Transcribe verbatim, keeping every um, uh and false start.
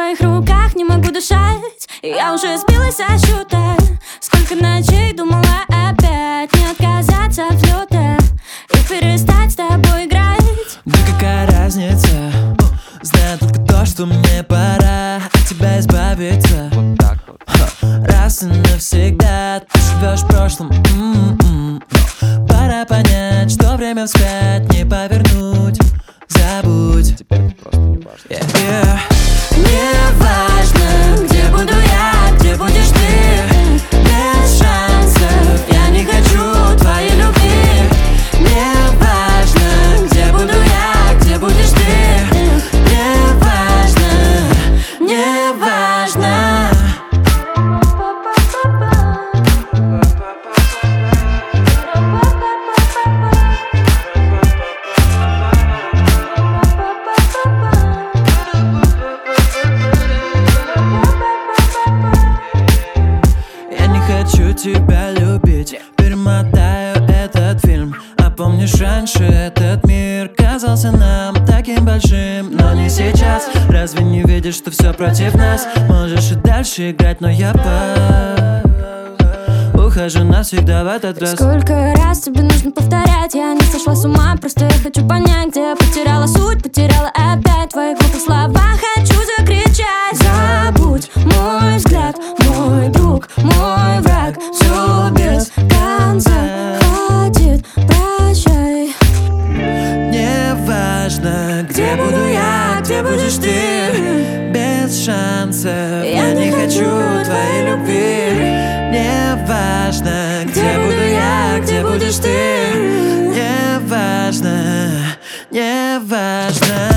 твоих руках не могу дышать. Я уже сбилась со счета. Сколько ночей думала опять не отказаться от взлета и перестать с тобой играть. Да какая разница? Знаю только то, что мне пора от тебя избавиться. Вот так вот. Раз и навсегда ты живешь в прошлом. м-м-м. Пора понять, что время вспять не повернуть. Забудь. Теперь это просто не важно. Yeah. Yeah. Не важно, где буду я, где будешь ты. Без шансов я не хочу твоей любви. Не важно, где буду я, где будешь ты. Не важно, не важно. Хочу тебя любить, перемотаю этот фильм. А помнишь, раньше этот мир казался нам таким большим, но не сейчас. Разве не видишь, что все против нас? Можешь и дальше играть, но я по ухожу навсегда в этот раз. Сколько раз тебе нужно повторять? Я не сошла с ума, просто я хочу понять, где я потеряла суть, потеряла опять твои глупые слова. Хочу закричать. Забудь мой взгляд, мой друг, мой враг. Все без конца, хватит, прощай. Не важно, где буду я, где будешь ты. Без шансов я не хочу твоей любви. Не важно, где буду я, где будешь ты. Не важно, не важно.